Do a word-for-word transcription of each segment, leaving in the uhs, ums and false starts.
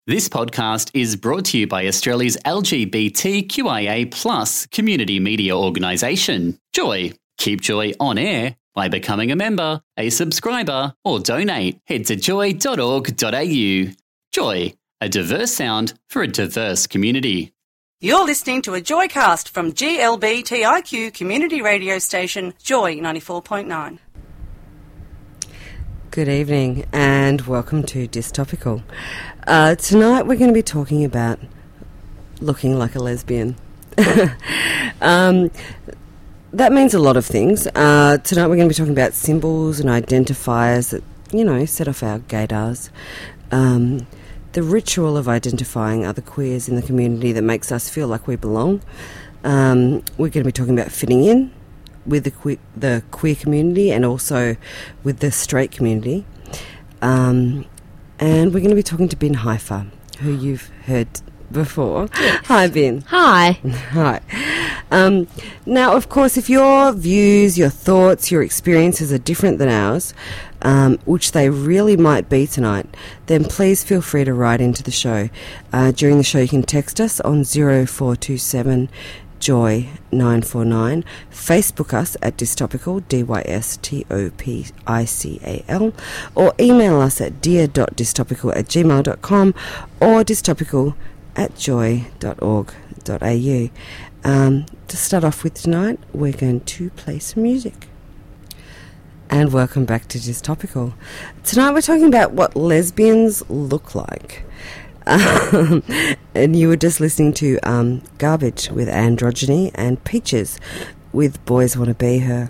This podcast is brought to you by Australia's L G B T Q I A plus community media organisation, Joy. Keep Joy on air by becoming a member, a subscriber, or donate. Head to joy dot org dot a u. Joy, a diverse sound for a diverse community. You're listening to a Joycast from G L B T I Q community radio station, Joy ninety-four point nine. Good evening and welcome to Dystopical. Uh, tonight we're going to be talking about looking like a lesbian. um, that means a lot of things. Uh, tonight we're going to be talking about symbols and identifiers that, you know, set off our gaydars. Um, the ritual of identifying other queers in the community that makes us feel like we belong. Um, we're going to be talking about fitting in with the queer, the queer community and also with the straight community. Um, and we're going to be talking to Ben Haifa, who you've heard before. Yes. Hi, Ben. Hi. Hi. Um, now, of course, if your views, your thoughts, your experiences are different than ours, um, which they really might be tonight, then please feel free to write into the show. Uh, during the show, you can text us on zero four two seven Joy nine four nine, Facebook us at Dystopical, D Y S T O P I C A L, or email us at dear dot dystopical at gmail dot com or dystopical at joy dot org dot a u. Um, to start off with tonight, we're going to play some music. And welcome back to Dystopical. Tonight we're talking about what lesbians look like. Um, and you were just listening to um, Garbage with Androgyny and Peaches with Boys Wanna Be Her.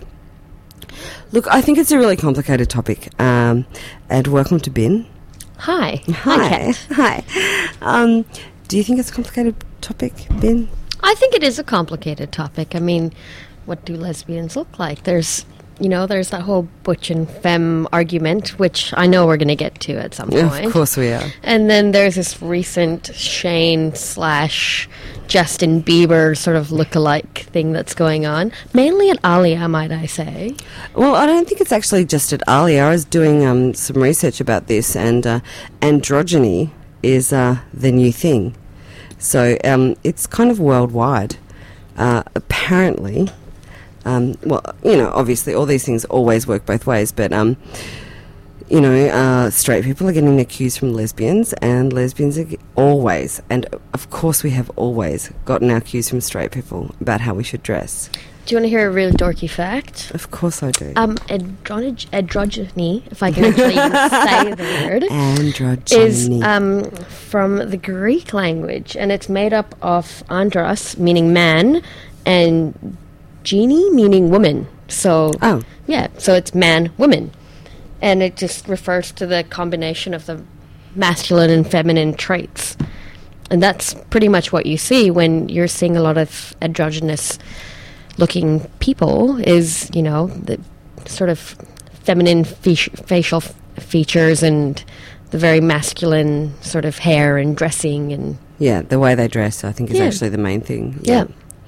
Look, I think it's a really complicated topic. Um, and welcome to Ben. Hi. Hi. Hi, Hi. Um, do you think it's a complicated topic, Ben? I think it is a complicated topic. I mean, what do lesbians look like? There's, you know, there's that whole butch and femme argument, which I know we're going to get to at some point. Of course we are. And then there's this recent Shane slash Justin Bieber sort of look-alike thing that's going on, mainly at Alia, might I say. Well, I don't think it's actually just at Alia. I was doing um, some research about this, and uh, androgyny is uh, the new thing. So um, it's kind of worldwide. Uh, apparently... Um, well, you know, obviously all these things always work both ways, but, um, you know, uh, straight people are getting accused from lesbians, and lesbians are g- always, and of course we have always gotten our cues from straight people about how we should dress. Do you want to hear a really dorky fact? Of course I do. Um, andro- androgyny, if I can actually even say the word, Androgyny. is um, from the Greek language, and it's made up of andros, meaning man, and genie, meaning woman. So, oh. yeah, so it's man, woman. And it just refers to the combination of the masculine and feminine traits. And that's pretty much what you see when you're seeing a lot of androgynous-looking people is, you know, the sort of feminine fe- facial f- features and the very masculine sort of hair and dressing and... Yeah, the way they dress, I think, is yeah. actually the main thing. Yeah. yeah.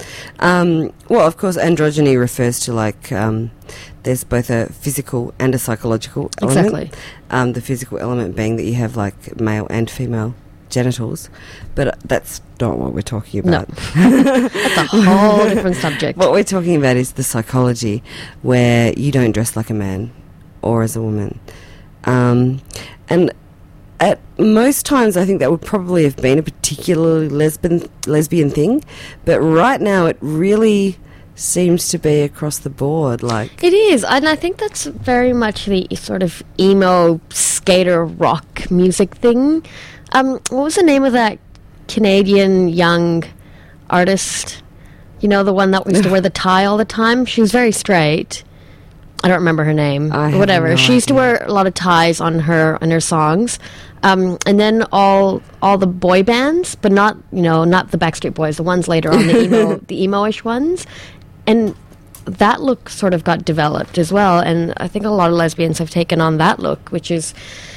Um, well, of course, androgyny refers to, like, um, there's both a physical and a psychological element. Exactly. Um, the physical element being that you have, like, male and female genitals. But uh, that's not what we're talking about. No. That's a whole different subject. What we're talking about is the psychology where you don't dress like a man or as a woman. Um, and... At most times, I think that would probably have been a particularly lesbian lesbian thing, but right now it really seems to be across the board. Like it is, and I think that's very much the sort of emo skater rock music thing. Um, what was the name of that Canadian young artist? You know, the one that used to wear the tie all the time. She was very straight. I don't remember her name. I Whatever. no she used to idea. wear a lot of ties on her on her songs, um, and then all all the boy bands, but not you know not the Backstreet Boys, the ones later on, the emo the emo-ish ones, and that look sort of got developed as well. And I think a lot of lesbians have taken on that look, which is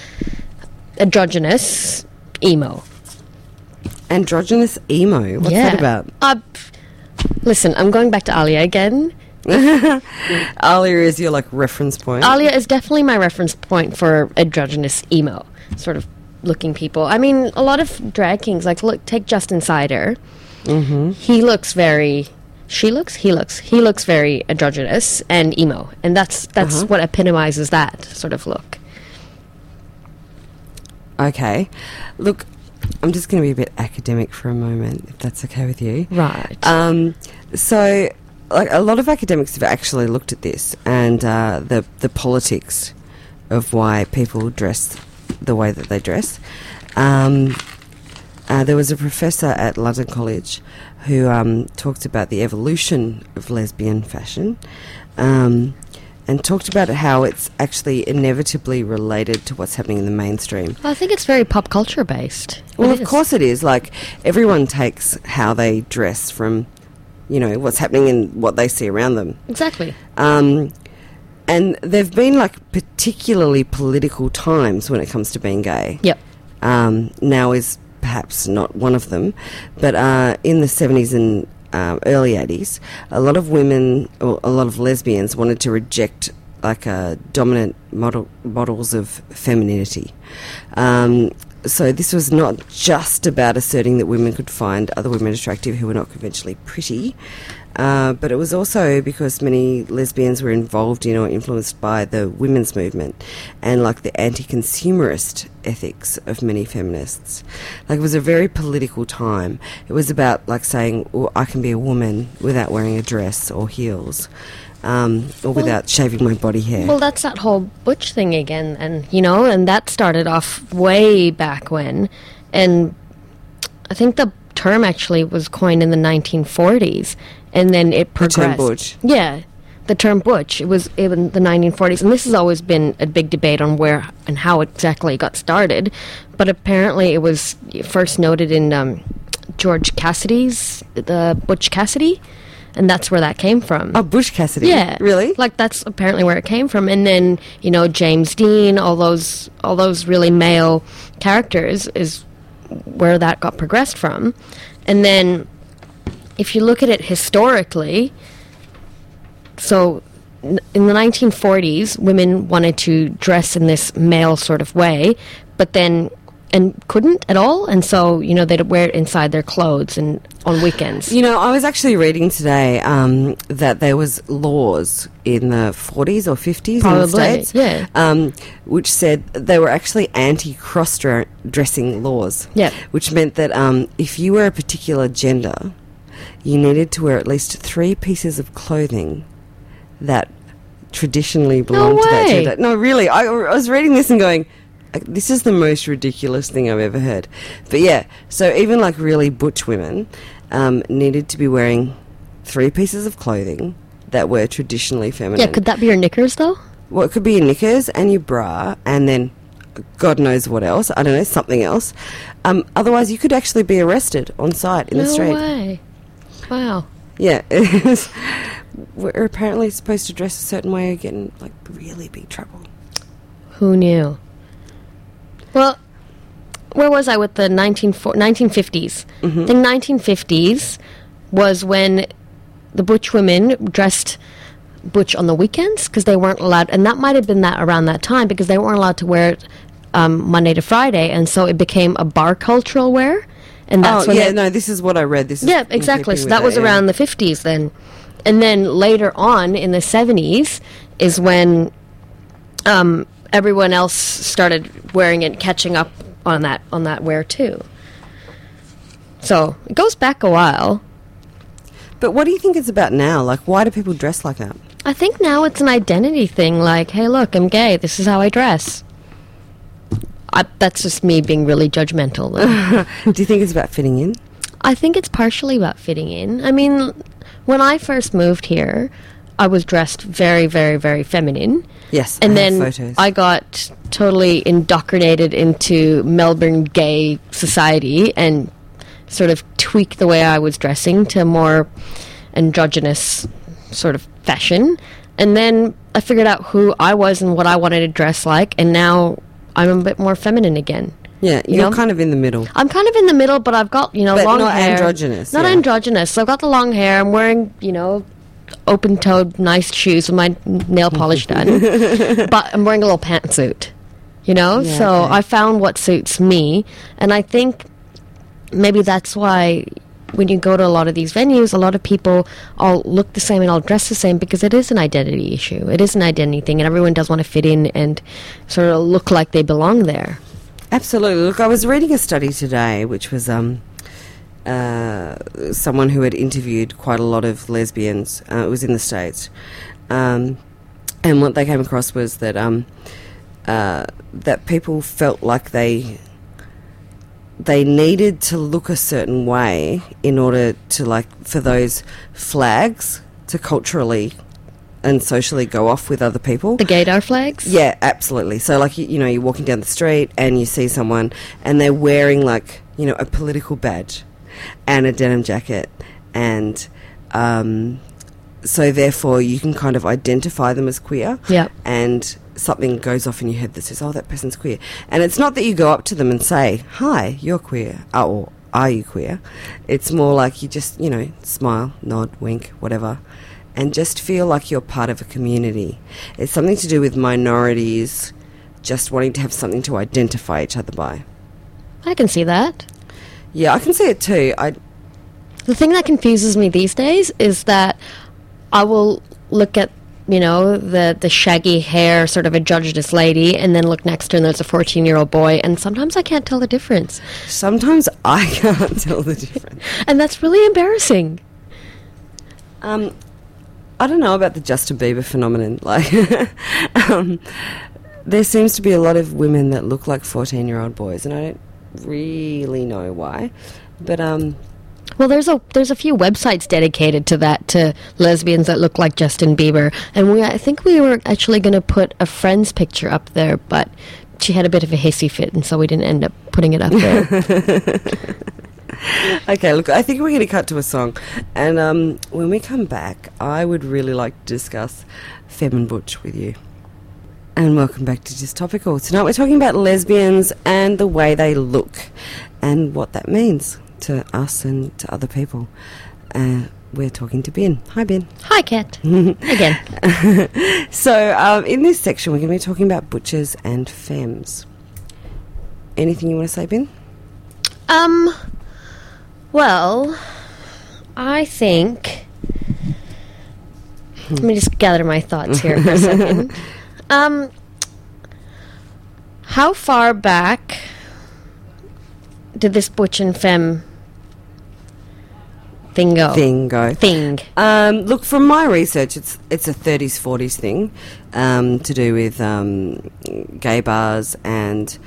androgynous emo. Androgynous emo. What's yeah. that about? Uh, pff, listen, I'm going back to Alia again. Alia is your like reference point. Alia is definitely my reference point for androgynous emo, sort of looking people. I mean, a lot of drag kings, like, look, take Justin Sider. Mm-hmm. He looks very... She looks, he looks, he looks very androgynous and emo. And that's that's Uh-huh. what epitomizes that sort of look. Okay. Look, I'm just going to be a bit academic for a moment, if that's okay with you. Right. Um, so, like, a lot of academics have actually looked at this and uh, the the politics of why people dress the way that they dress. Um, uh, there was a professor at London College who um, talked about the evolution of lesbian fashion. Um, and talked about how it's actually inevitably related to what's happening in the mainstream. I think it's very pop culture based. Well, It of is. course it is. Like, everyone takes how they dress from, you know, what's happening and what they see around them. Exactly. Um, and there've been, like, particularly political times when it comes to being gay. Yep. Um, now is perhaps not one of them. But uh, in the seventies and Um, early eighties, a lot of women, or a lot of lesbians, wanted to reject like uh, dominant model models of femininity. Um, so this was not just about asserting that women could find other women attractive who were not conventionally pretty, uh, but it was also because many lesbians were involved in or influenced by the women's movement and like the anti-consumerist ethics of many feminists. Like, it was a very political time. It was about like saying, well, I can be a woman without wearing a dress or heels, um, or Well- without shaving my body hair. Well, that's that whole butch thing again, and you know, and that started off way back when, and I think the term actually was coined in the nineteen forties, and then it The term progressed. butch. Yeah, the term butch. It was in the nineteen forties, and this has always been a big debate on where and how exactly it got started. But apparently, it was first noted in um, George Cassidy's, the Butch Cassidy, and that's where that came from. Oh, Bush Cassidy. Yeah, Really? Like, that's apparently where it came from. And then, you know, James Dean, all those, all those really male characters is where that got progressed from. And then, if you look at it historically, so n- in the nineteen forties, women wanted to dress in this male sort of way, but then and couldn't at all, and so, you know, they'd wear it inside their clothes and on weekends. You know, I was actually reading today um, that there was laws in the forties or fifties in the Probably, States, yeah. um, which said they were actually anti-cross-dressing laws. Yeah. Which meant that um, if you were a particular gender, you needed to wear at least three pieces of clothing that traditionally belonged to that way. gender. No, really, I, I was reading this and going, this is the most ridiculous thing I've ever heard. But yeah, so even like really butch women um, needed to be wearing three pieces of clothing that were traditionally feminine. Yeah, could that be your knickers, though? Well, it could be your knickers and your bra, and then God knows what else. I don't know, something else. Um, otherwise, you could actually be arrested on site in no the street. way. Wow. Yeah, it is. We're apparently supposed to dress a certain way or get in like really big trouble. Who knew? Well, where was I with the nineteen fifties? Mm-hmm. The nineteen fifties was when the butch women dressed butch on the weekends because they weren't allowed, and that might have been that around that time because they weren't allowed to wear it um, Monday to Friday, and so it became a bar cultural wear. And that's Oh, when yeah, it, no, this is what I read. This is yeah, in exactly. keeping So with that was yeah. around the fifties then. And then later on in the seventies is when um, everyone else started wearing it, catching up on that on that wear too. So it goes back a while. But what do you think it's about now? Like, why do people dress like that? I think now it's an identity thing, like, hey, look, I'm gay, this is how I dress. I, that's just me being really judgmental, though. Do you think it's about fitting in? I think it's partially about fitting in. I mean, when I first moved here, I was dressed very, very, very feminine. Yes, And I have then photos. I got totally indoctrinated into Melbourne gay society and sort of tweaked the way I was dressing to more androgynous sort of fashion. And then I figured out who I was and what I wanted to dress like, and now I'm a bit more feminine again. Yeah, you you're know? kind of in the middle. I'm kind of in the middle, but I've got, you know, But long not hair. androgynous, Not yeah. androgynous. So I've got the long hair. I'm wearing, you know, open-toed, nice shoes with my nail polish done. But I'm wearing a little pantsuit. you know? Yeah, so okay. I found what suits me, and I think maybe that's why when you go to a lot of these venues, a lot of people all look the same and all dress the same, because it is an identity issue. It is an identity thing, and everyone does want to fit in and sort of look like they belong there. Absolutely. Look, I was reading a study today, which was um, uh, someone who had interviewed quite a lot of lesbians. Uh, it was in the States. Um, and what they came across was that um, uh, that people felt like they they needed to look a certain way in order to, like, for those flags to culturally and socially go off with other people. The gaydar flags? Yeah, absolutely. So, like, you, you know, you're walking down the street and you see someone and they're wearing, like, you know, a political badge and a denim jacket, and um, so therefore you can kind of identify them as queer. Yep. And something goes off in your head that says, oh, that person's queer. And it's not that you go up to them and say, hi, you're queer, uh, or are you queer? It's more like you just, you know, smile, nod, wink, whatever, and just feel like you're part of a community. It's something to do with minorities just wanting to have something to identify each other by. I can see that. Yeah, I can see it too. I The thing that confuses me these days is that I will look at, you know, the, the shaggy hair, sort of androgynous lady, and then look next to her and there's a fourteen-year-old boy, and sometimes I can't tell the difference. Sometimes I can't tell the difference. And that's really embarrassing. Um, I don't know about the Justin Bieber phenomenon. Like, um, there seems to be a lot of women that look like fourteen-year-old boys, and I don't really know why. But um, Well, there's a there's a few websites dedicated to that, to lesbians that look like Justin Bieber, and we I think we were actually going to put a friend's picture up there, but she had a bit of a hissy fit, and so we didn't end up putting it up there. okay, look, I think we're going to cut to a song, and um, when we come back, I would really like to discuss Femme and Butch with you. And welcome back to Just Topical. Tonight we're talking about lesbians and the way they look and what that means to us and to other people. Uh, we're talking to Ben. Hi, Ben. Hi, Kat. Again. So, um, in this section, we're going to be talking about butchers and femmes. Anything you want to say, Ben? Um, well, I think... Let me just gather my thoughts here for a second. Um, how far back did this butch and femme thing go? Thing go. Thing. Um, look, from my research, it's it's a thirties, forties thing um, to do with um, gay bars and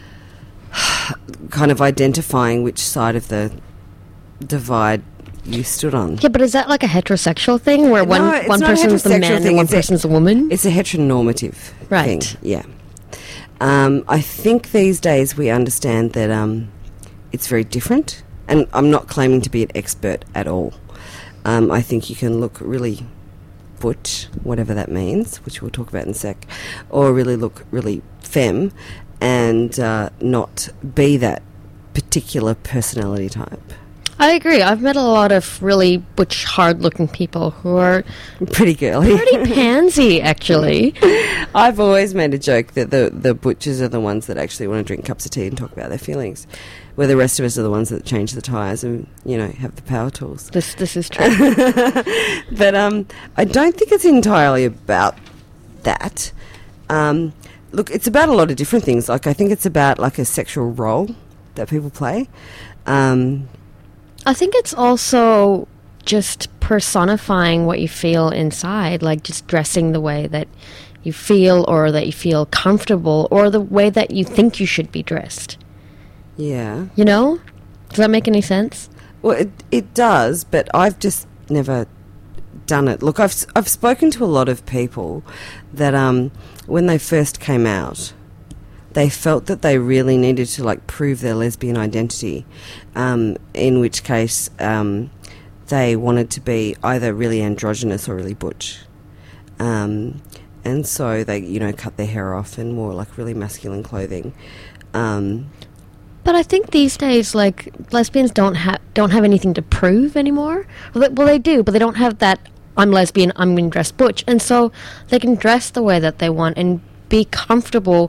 kind of identifying which side of the divide you stood on. Yeah, but is that like a heterosexual thing where one, No, it's one not a person's the heterosexual man thing, and one it's a- person's the woman? It's a heteronormative Right. thing. Yeah. Um, I think these days we understand that um, it's very different, and I'm not claiming to be an expert at all. Um, I think you can look really butch, whatever that means, which we'll talk about in a sec, or really look really femme and uh, not be that particular personality type. I agree. I've met a lot of really butch, hard-looking people who are Pretty girly. pretty pansy, actually. I've always made a joke that the, the butchers are the ones that actually want to drink cups of tea and talk about their feelings, where the rest of us are the ones that change the tyres and, you know, have the power tools. This this is true. But um, I don't think it's entirely about that. Um, look, it's about a lot of different things. Like, I think it's about, like, a sexual role that people play. Um, I think it's also just personifying what you feel inside, like just dressing the way that you feel, or that you feel comfortable, or the way that you think you should be dressed. yeah. You know? Does that make any sense? Well, it, it does, but I've just never done it. Look, I've s- I've spoken to a lot of people that um, when they first came out, they felt that they really needed to, like, prove their lesbian identity, um, in which case um, they wanted to be either really androgynous or really butch. Um, and so they, you know, cut their hair off and wore, like, really masculine clothing. Um, But I think these days, like, lesbians don't have don't have anything to prove anymore. Well, they, well, they do, but they don't have that, I'm lesbian, I'm going to dress butch. And so they can dress the way that they want and be comfortable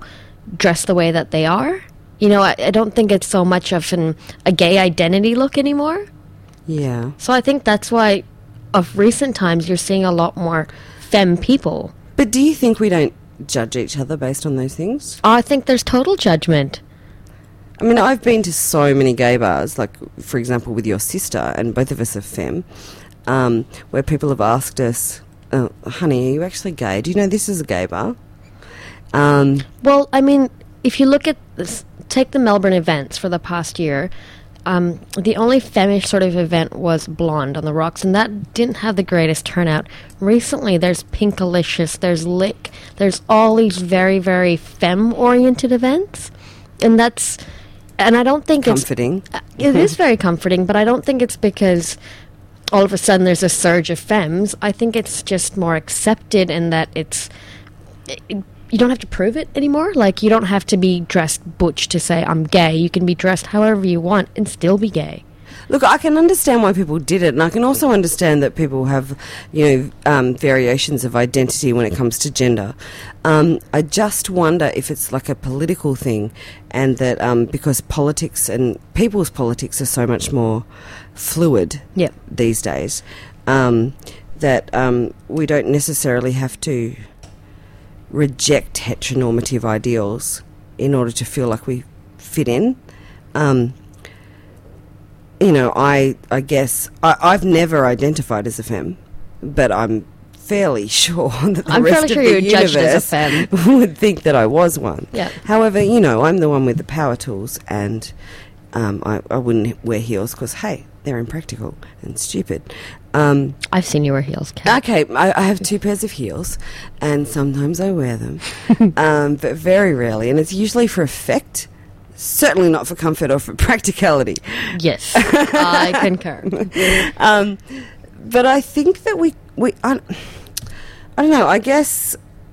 dress the way that they are. You know, I, I don't think it's so much of an, a gay identity look anymore. Yeah. So I think that's why, of recent times, you're seeing a lot more femme people. But do you think we don't judge each other based on those things? I think there's total judgment. I mean, I've been to so many gay bars, like, for example, with your sister, and both of us are femme, um, where people have asked us, oh, honey, are you actually gay? Do you know this is a gay bar? Um, Well, I mean, if you look at this, take the Melbourne events for the past year, um, the only femish sort of event was Blonde on the Rocks, and that didn't have the greatest turnout. Recently, there's Pinkalicious, there's Lick, there's all these very, very femme-oriented events, and that's, and I don't think comforting. it's... It is very comforting, but I don't think it's because all of a sudden there's a surge of femmes. I think it's just more accepted in that it's... It, you don't have to prove it anymore. Like, you don't have to be dressed butch to say, I'm gay. You can be dressed however you want and still be gay. Look, I can understand why people did it, and I can also understand that people have, you know, um, variations of identity when it comes to gender. Um, I just wonder if it's like a political thing, and that um, because politics and people's politics are so much more fluid Yep. these days, um, that um, we don't necessarily have to reject heteronormative ideals in order to feel like we fit in. Um, you know, I I guess I, I've never identified as a femme, but I'm fairly sure that the I'm rest fairly sure of the you're judged as a universe femme. would think that I was one. Yeah. However, you know, I'm the one with the power tools, and um, I, I wouldn't wear heels because, hey, they're impractical and stupid. Um, I've seen you wear heels, Kat. Okay, I, I have two pairs of heels, and sometimes I wear them, um, but very rarely, and it's usually for effect, certainly not for comfort or for practicality. Yes, I concur. Um, but I think that we, we I, I don't know, I guess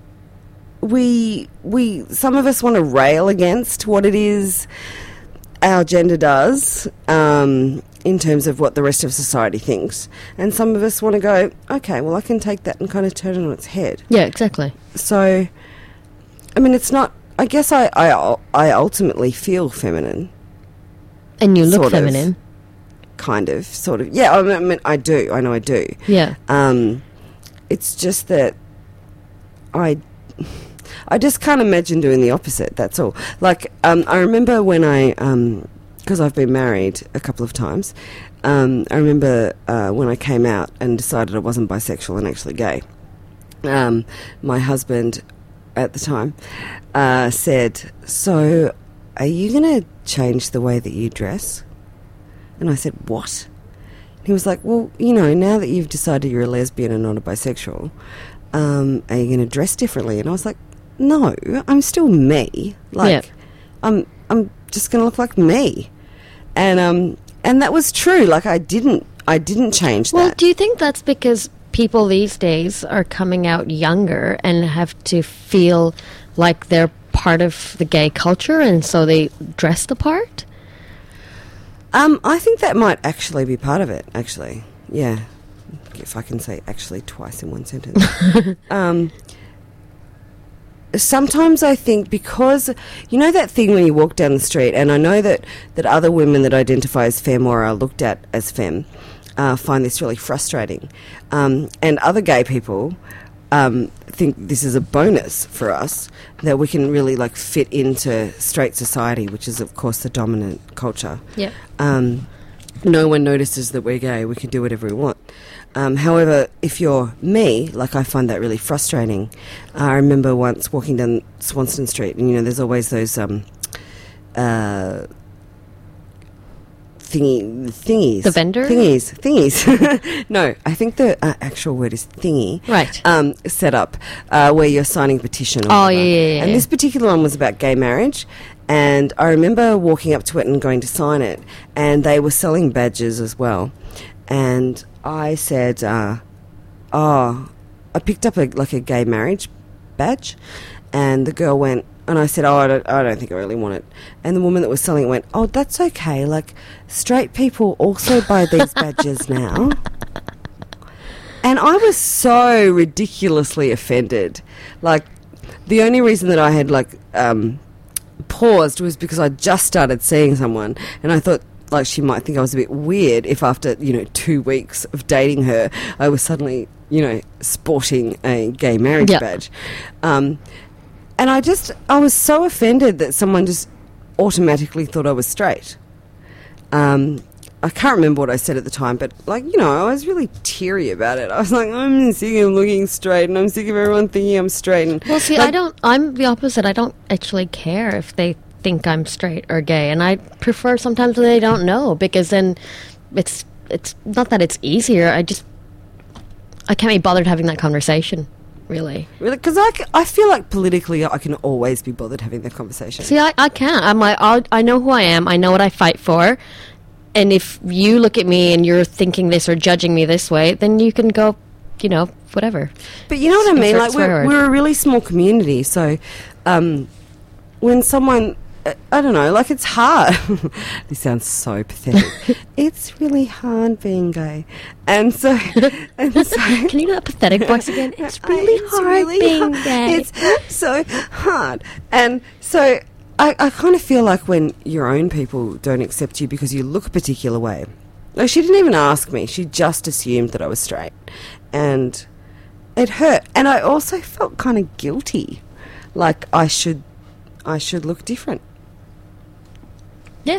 we, we, some of us want to rail against what it is our gender does, um, in terms of what the rest of society thinks. And some of us want to go, okay, well, I can take that and kind of turn it on its head. Yeah, exactly. So, I mean, it's not... I guess I, I, I ultimately feel feminine. And you look Sort of. feminine. Kind of, sort of. Yeah, I mean, I mean, I do. I know I do. Yeah. Um, it's just that I... I just can't imagine doing the opposite, that's all. Like, um, I remember when I... Um, because I've been married a couple of times, um, I remember uh, when I came out and decided I wasn't bisexual and actually gay. Um, my husband at the time uh, said, so are you going to change the way that you dress? And I said, what? And he was like, well, you know, now that you've decided you're a lesbian and not a bisexual, um, are you going to dress differently? And I was like, no, I'm still me. Like, Yeah. I'm, I'm just going to look like me. And um and that was true. Like I didn't I didn't change Well, that. do you think that's because people these days are coming out younger and have to feel like they're part of the gay culture and so they dress the part? Um, I think that might actually be part of it, actually. Yeah. If I can say actually twice in one sentence. um Sometimes I think because, you know that thing when you walk down the street, and I know that, that other women that identify as femme or are looked at as femme uh, find this really frustrating. Um, and other gay people um, think this is a bonus for us, that we can really like fit into straight society, which is of course the dominant culture. Yeah. Um, no one notices that we're gay, we can do whatever we want. Um, however, if you're me, like I find that really frustrating. I remember once walking down Swanston Street, and you know, there's always those um, uh, thingy thingies. The vendor? Thingies, thingies. No, I think the uh, actual word is thingy. Right. Um, set up uh, where you're signing a petition. Or Oh, whatever. yeah, yeah, yeah, And yeah. this particular one was about gay marriage. And I remember walking up to it and going to sign it, and they were selling badges as well. And I said, uh, oh, I picked up a, like a gay marriage badge, and the girl went, and I said, oh, I don't, I don't think I really want it. And the woman that was selling it went, oh, that's okay, like, straight people also buy these badges now. And I was so ridiculously offended. Like, the only reason that I had, like, um, paused was because I just started seeing someone, and I thought, like, she might think I was a bit weird if after, you know, two weeks of dating her, I was suddenly, you know, sporting a gay marriage Yeah. badge. Um, and I just, I was so offended that someone just automatically thought I was straight. Um, I can't remember what I said at the time, but, like, you know, I was really teary about it. I was like, I'm sick of looking straight, and I'm sick of everyone thinking I'm straight. And Well, see, like, I don't. I'm the opposite. I don't actually care if they think I'm straight or gay, and I prefer sometimes when they don't know, because then it's it's not that it's easier. I just I can't be bothered having that conversation. Really. Really, because I, c- I feel like politically I can always be bothered having that conversation. See, I, I can't. I'm like, I'll, I know who I am. I know what I fight for. And if you look at me and you're thinking this or judging me this way, then you can go, you know, whatever. But you know what I mean? Insert Like, swear we're, word. we're a really small community, so um, when someone, uh, I don't know, like, it's hard. This sounds so pathetic. It's really hard being gay. And so, and so Can you do that pathetic voice again? It's really It's hard really being hard. gay. It's so hard. And so I, I kind of feel like when your own people don't accept you because you look a particular way. Like, she didn't even ask me. She just assumed that I was straight. And it hurt. And I also felt kind of guilty. Like, I should, I should look different. Yeah.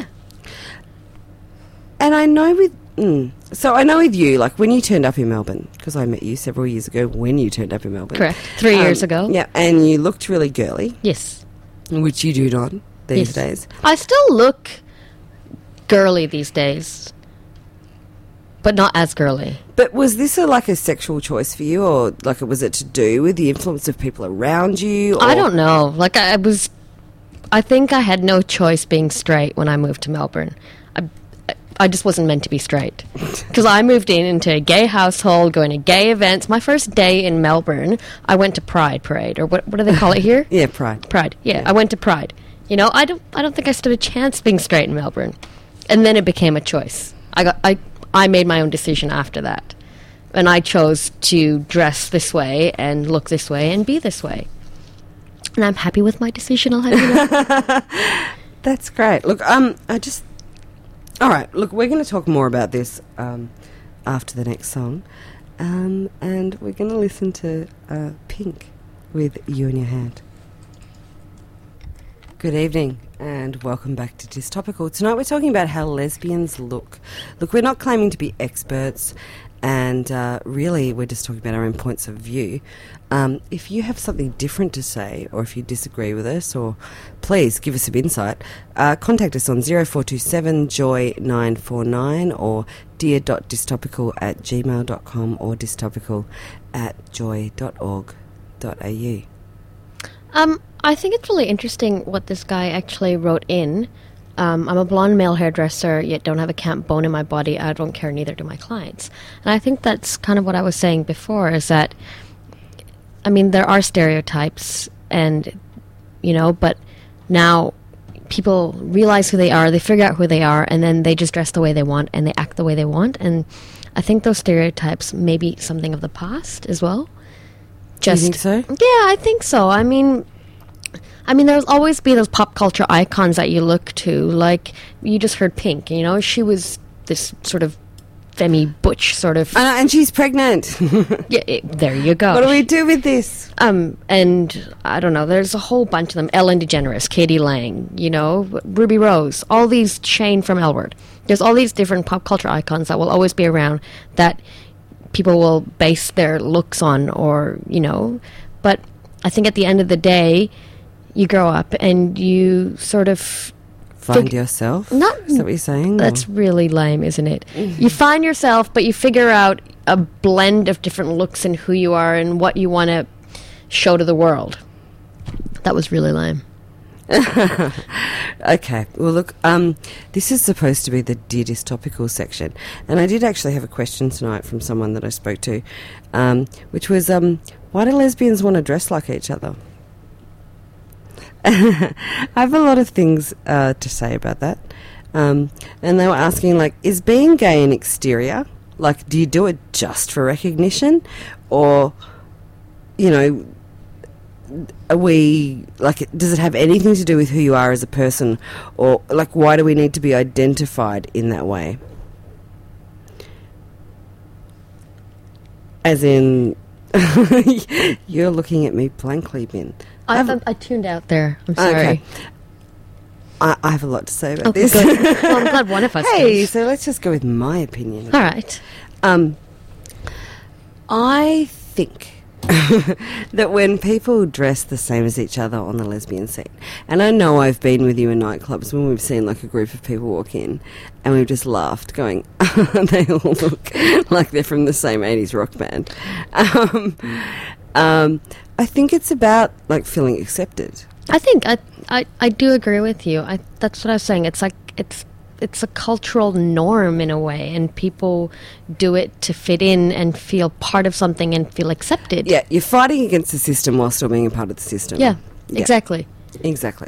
And I know with... Mm, so I know with you, like, when you turned up in Melbourne, because I met you several years ago when you turned up in Melbourne. Correct. Three Um, years ago. Yeah, and you looked really girly, Yes. which you do not these Yes. days. I still look girly these days, but not as girly. But was this a, like, a sexual choice for you, or, like, was it to do with the influence of people around you? Or I don't know. Like, I, I was... I think I had no choice being straight when I moved to Melbourne. I, I just wasn't meant to be straight. Because I moved in into a gay household, going to gay events. My first day in Melbourne, I went to Pride Parade, or what, what do they call it here? Yeah, pride. Pride. Yeah, Yeah. I went to Pride. You know, I don't. I don't think I stood a chance being straight in Melbourne, and then it became a choice. I got. I. I made my own decision after that, and I chose to dress this way and look this way and be this way, and I'm happy with my decision. I'll have you know. That's great. Look, um, I just... All right, look, we're going to talk more about this um, after the next song. Um, and we're going to listen to uh, Pink with You in Your Hand. Good evening and welcome back to Dystopical. Tonight we're talking about how lesbians look. Look, we're not claiming to be experts, and uh, really we're just talking about our own points of view. Um, if you have something different to say, or if you disagree with us, or please give us some insight, uh, contact us on zero four two seven joy nine four nine or dear dot dystopical at gmail dot com or dystopical at joy dot org dot a u. Um, I think it's really interesting what this guy actually wrote in. Um, I'm a blonde male hairdresser, yet don't have a camp bone in my body. I don't care, neither do my clients. And I think that's kind of what I was saying before, is that, I mean, there are stereotypes, and, you know, but now people realize who they are, they figure out who they are, and then they just dress the way they want, and they act the way they want. And I think those stereotypes may be something of the past as well. Just, you think so? Yeah, I think so. I mean... I mean, there'll always be those pop culture icons that you look to. Like, you just heard Pink, you know? She was this sort of femi butch sort of... And, and she's pregnant. Yeah, it, there you go. What do we do with this? Um, and, I don't know, there's a whole bunch of them. Ellen DeGeneres, Katie Lang, you know, Ruby Rose, all these, Shane from L Word. There's all these different pop culture icons that will always be around that people will base their looks on, or, you know... But I think at the end of the day... You grow up and you sort of... Find fig- yourself? Not- Is that what you're saying? That's Or- really lame, isn't it? You find yourself, but you figure out a blend of different looks and who you are and what you want to show to the world. That was really lame. Okay. Well, look, um, this is supposed to be the Dear Dystopical section. And I did actually have a question tonight from someone that I spoke to, um, which was, um, why do lesbians want to dress like each other? I have a lot of things uh, to say about that. Um, and they were asking, like, is being gay an exterior? Like, do you do it just for recognition? Or, you know, are we, like, does it have anything to do with who you are as a person? Or, like, why do we need to be identified in that way? As in, you're looking at me blankly, Ben. I, I, I tuned out there. I'm sorry. Okay. I, I have a lot to say about Okay, this. good. Well, I'm glad one of us Hey, does. so let's just go with my opinion. All right. Um, I think that when people dress the same as each other on the lesbian scene, and I know I've been with you in nightclubs when we've seen like a group of people walk in and we've just laughed going, they all look like they're from the same eighties rock band. Um, um, I think it's about like feeling accepted. I think I, I, I do agree with you. I that's what I was saying. It's like it's it's a cultural norm in a way, and people do it to fit in and feel part of something and feel accepted. Yeah, you're fighting against the system while still being a part of the system. Yeah, Yeah. exactly. Exactly.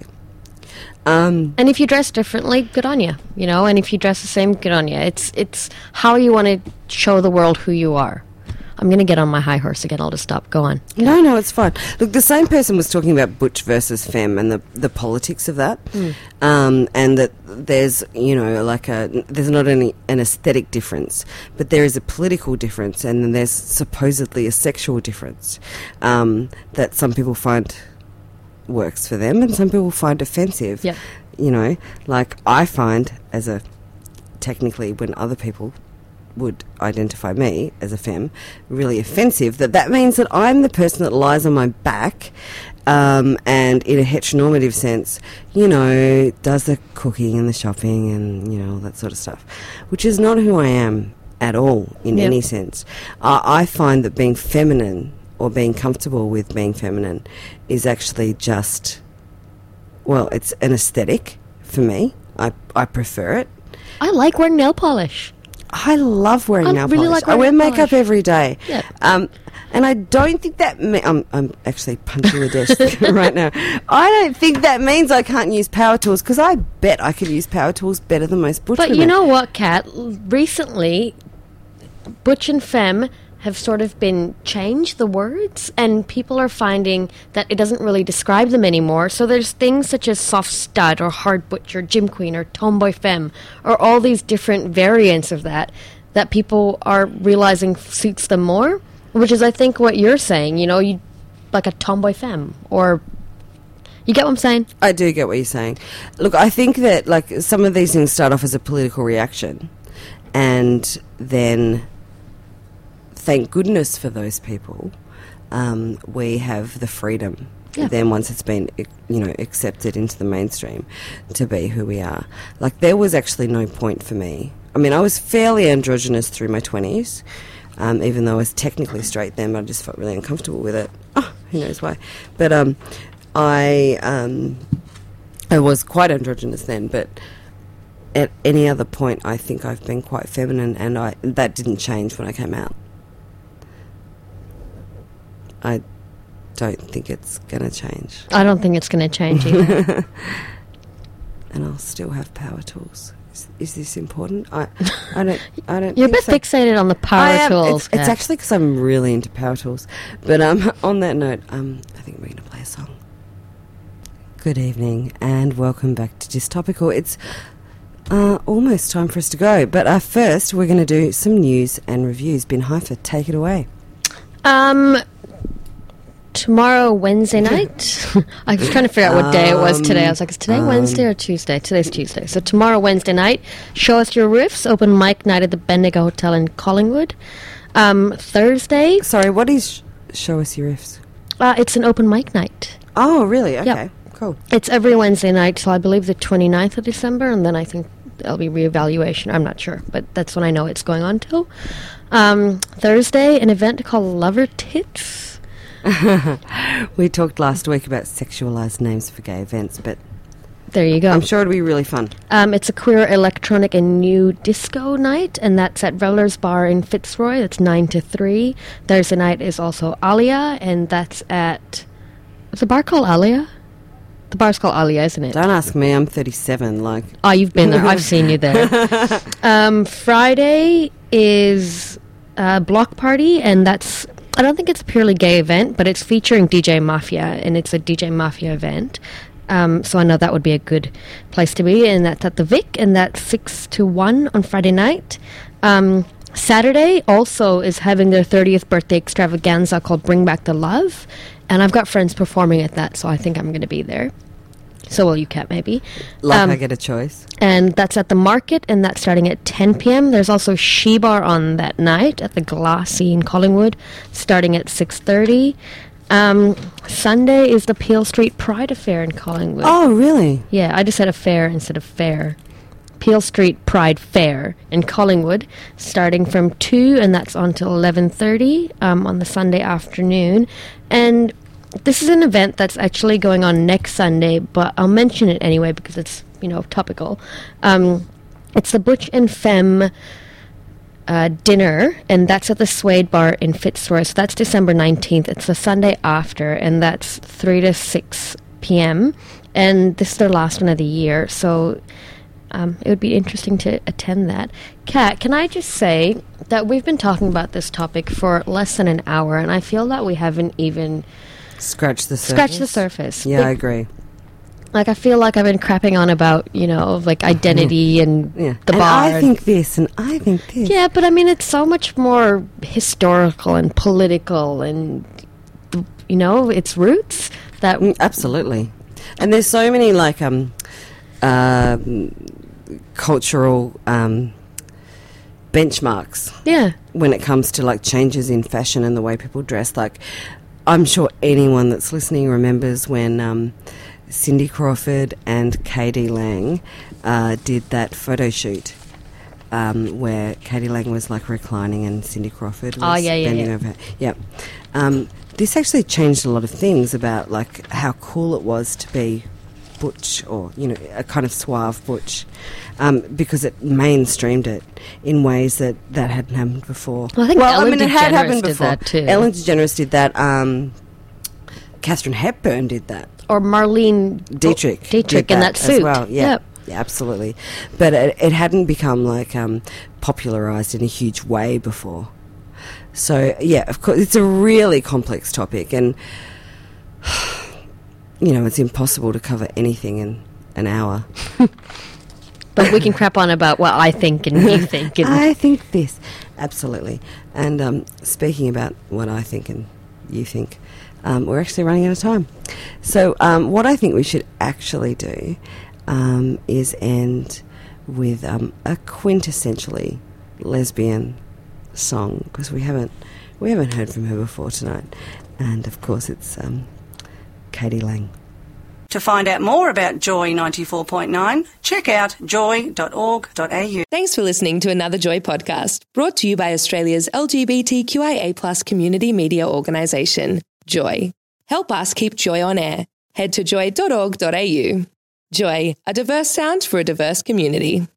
Um, And if you dress differently, good on you. You know, and if you dress the same, good on you. It's it's how you want to show the world who you are. I'm going to get on my high horse again. I'll just stop. Go on. No, no, it's fine. Look, the same person was talking about butch versus femme and the, the politics of that, Mm. um, and that there's, you know, like a there's not only an aesthetic difference, but there is a political difference, and then there's supposedly a sexual difference um, that some people find works for them, and some people find offensive. Yep. You know, like I find as a technically when other people would identify me as a femme really offensive, that that means that I'm the person that lies on my back um, and in a heteronormative sense, you know, does the cooking and the shopping and, you know, all that sort of stuff, which is not who I am at all in Yep. any sense. I, I find that being feminine or being comfortable with being feminine is actually just, well, it's an aesthetic for me. I, I prefer it. I like wearing nail polish. I love wearing I nail really polish. like I wear wearing nail makeup polish. every day. Yeah. Um, and I don't think that... Me- I'm, I'm actually punching the desk right now. I don't think that means I can't use power tools, because I bet I could use power tools better than most butch But women. you know what, Kat? L- Recently, butch and femme have sort of been changed, the words, and people are finding that it doesn't really describe them anymore. So there's things such as soft stud or hard butch or gym queen or tomboy femme or all these different variants of that that people are realizing suits them more, which is, I think, what you're saying. You know, you like a tomboy femme, or you get what I'm saying? I do get what you're saying. Look, I think that like some of these things start off as a political reaction, and then, thank goodness for those people, um, we have the freedom. Yeah. Then once it's been, ac- you know, accepted into the mainstream to be who we are. Like there was actually no point for me. I mean, I was fairly androgynous through my twenties, um, even though I was technically straight then, but I just felt really uncomfortable with it. Oh, who knows why. But um, I, um, I was quite androgynous then, but at any other point I think I've been quite feminine, and I that didn't change when I came out. I don't think it's going to change. I don't think it's going to change either. And I'll still have power tools. Is, is this important? I, I don't. I don't. You're a bit think so. fixated on the power I am. tools. It's, it's Kat. actually because I'm really into power tools. But um, on that note, um, I think we're going to play a song. Good evening and welcome back to Dystopical. It's uh, almost time for us to go, but uh, first we're going to do some news and reviews. Ben Heifer, take it away. Um, tomorrow, Wednesday night. I was trying to figure out what day it was today. I was like, is today Um, Wednesday or Tuesday? Today's Tuesday. So tomorrow, Wednesday night, Show Us Your Riffs, open mic night at the Bendigo Hotel in Collingwood. Um, Thursday, Sorry, what is Show Us Your Riffs? uh, it's an open mic night. Oh, really? Okay, cool. It's every Wednesday night till I believe the twenty-ninth of December, and then I think there'll be reevaluation. I'm not sure, but that's when I know it's going on till. Um, Thursday, an event called Lover Tits. We talked last week about sexualised names for gay events, but There you go. I'm sure it'll be really fun. Um, it's a queer electronic and new disco night, and that's at Revelers Bar in Fitzroy. That's nine to three. Thursday night is also Alia, and that's at... Is the bar called Alia? The bar's called Alia, isn't it? Don't ask me, I'm thirty-seven, like... Oh, you've been there. I've seen you there. Um, Friday is a block party, and that's I don't think it's a purely gay event, but it's featuring D J Mafia, and it's a D J Mafia event. Um, so I know that would be a good place to be, and that's at the Vic, and that's six to one on Friday night. Um, Saturday also is having their thirtieth birthday extravaganza called Bring Back the Love, and I've got friends performing at that, so I think I'm going to be there. So will you, Kat, maybe. Like um, I get a choice. And that's at the Market, and that's starting at ten p.m. There's also She Bar on that night at the Glassy in Collingwood, starting at six thirty. Um, Sunday is the Peel Street Pride Affair in Collingwood. Oh, really? Yeah, I just said affair instead of fair. Peel Street Pride Fair in Collingwood, starting from two, and that's on till eleven thirty um, on the Sunday afternoon. And this is an event that's actually going on next Sunday, but I'll mention it anyway because it's, you know, topical. Um, it's the Butch and Femme uh, dinner, and that's at the Suede Bar in Fitzroy. So that's December nineteenth. It's the Sunday after, and that's three to six p.m. And this is their last one of the year, so um, it would be interesting to attend that. Kat, can I just say that we've been talking about this topic for less than an hour, and I feel that we haven't even Scratch the surface. Scratch the surface. Yeah, like, I agree. Like, I feel like I've been crapping on about, you know, like identity and Yeah. the and bar. I think this, and I think this. Yeah, but I mean, it's so much more historical and political and, you know, its roots that... Mm, absolutely. And there's so many, like, um, uh, cultural um, benchmarks Yeah. when it comes to, like, changes in fashion and the way people dress. Like, I'm sure anyone that's listening remembers when um, Cindy Crawford and Katie Lang uh, did that photo shoot um, where Katie Lang was like reclining and Cindy Crawford was Oh, yeah, yeah, bending yeah. over her. Yep. Um, this actually changed a lot of things about like how cool it was to be butch, or, you know, a kind of suave butch, um, because it mainstreamed it in ways that that hadn't happened before. Well, I think Ellen I mean, it had DeGeneres happened did before. that too. Ellen DeGeneres did that. Um, Catherine Hepburn did that. Or Marlene Dietrich, oh, Dietrich did in that as suit. well. Yeah, Yep. yeah, absolutely. But it, it hadn't become like um, popularized in a huge way before. So yeah, of course, it's a really complex topic, and you know, it's impossible to cover anything in an hour. But we can crap on about what I think and you think. And I think this. Absolutely. And um, speaking about what I think and you think, um, we're actually running out of time. So um, what I think we should actually do um, is end with um, a quintessentially lesbian song, because we haven't we haven't heard from her before tonight. And of course it's um, Katie Lang. To find out more about Joy ninety-four point nine, check out joy dot org dot a u. Thanks for listening to another Joy podcast, brought to you by Australia's L G B T Q I A plus community media organisation, Joy. Help us keep Joy on air. Head to joy dot org dot a u. Joy, a diverse sound for a diverse community.